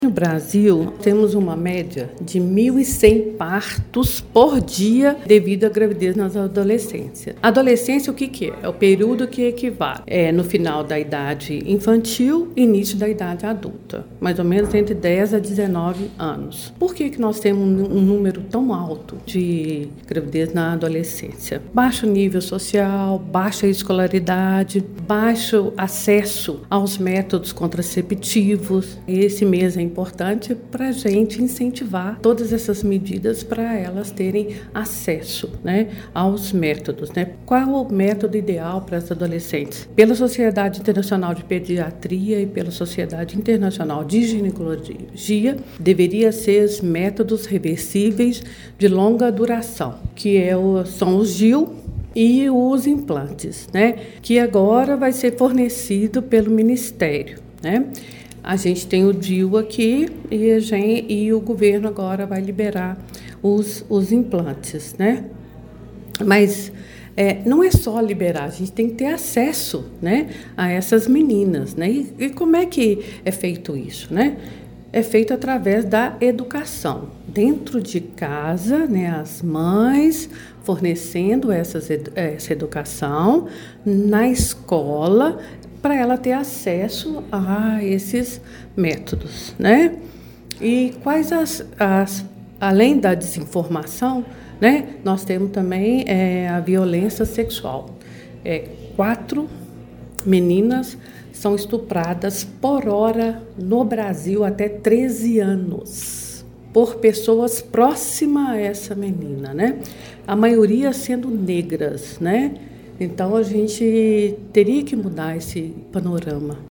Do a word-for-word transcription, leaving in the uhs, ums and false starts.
No Brasil, temos uma média de mil e cem partos por dia devido à gravidez nas adolescências. Adolescência, o que, que é? É o período que equivale é, no final da idade infantil e início da idade adulta, mais ou menos entre dez a dezenove anos. Por que, que nós temos um número tão alto de gravidez na adolescência? Baixo nível social, baixa escolaridade, baixo acesso aos métodos contraceptivos. Esse mês é importante para a gente incentivar todas essas medidas para elas terem acesso, né, aos métodos. Né? Qual o método ideal para as adolescentes? Pela Sociedade Internacional de Pediatria e pela Sociedade Internacional de Ginecologia, deveria ser os métodos reversíveis de longa duração, que é o, são os G I U e os implantes, né, que agora vai ser fornecido pelo Ministério, né? A gente tem o D I U aqui e, a gente, e o governo agora vai liberar os, os implantes, né? Mas é, não é só liberar, a gente tem que ter acesso, né, a essas meninas, né? E, e como é que é feito isso, né? É feito através da educação. Dentro de casa, né, as mães fornecendo essas, essa educação, na escola, para ela ter acesso a esses métodos, né? E quais as, as além da desinformação, né? Nós temos também é, a violência sexual. É, quatro meninas são estupradas por hora no Brasil até treze anos por pessoas próximas a essa menina, né? A maioria sendo negras, né? Então, a gente teria que mudar esse panorama.